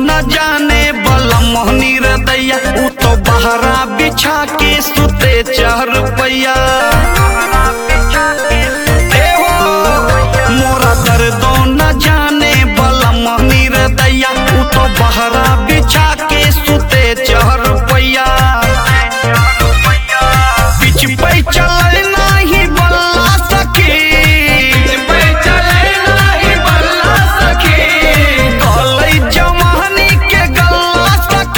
न जाने बलम मोहनी रदैया उ तो बहरा बिछा के सुते चहर पैया मोरा दर्दो न जाने बलम मोहनी रदैया उ तो बहरा बिछा के सुते चहर पैया पिछ पे चले नाही बल्ला सखी गलै जवानी के गल्ला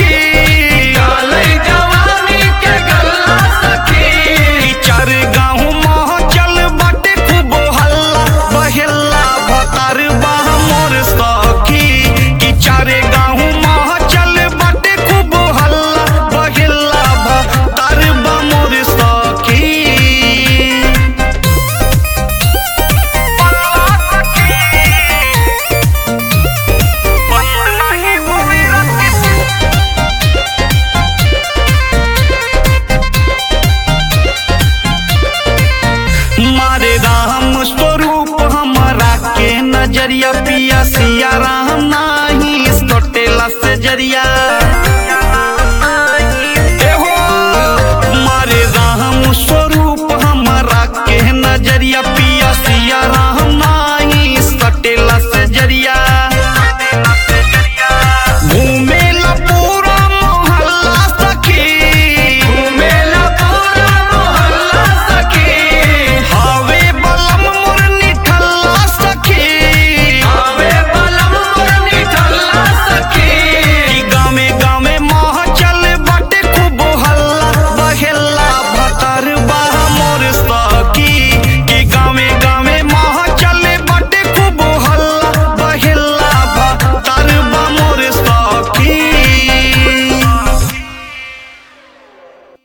सखी चार गाँव मह चल बाटे खूब हल्ला बहेला भतार बाह मोर सखी कि चार गाँव मह चल बाटे खूब हल्ला बहेला भतार बा मोर सखी मारे राम स्वरूप हमारा के नजरिया पिया सिया राम नाही इसको टेला से जरिया